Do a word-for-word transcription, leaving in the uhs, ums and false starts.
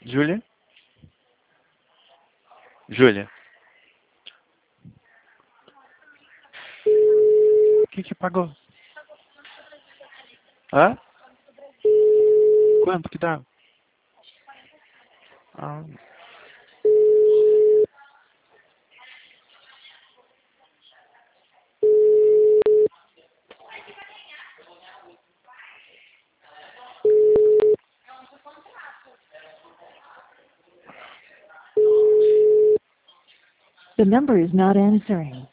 Júlia? Júlia? O que que apagou? Hã? Quanto que dá? Ah. The number is not answering.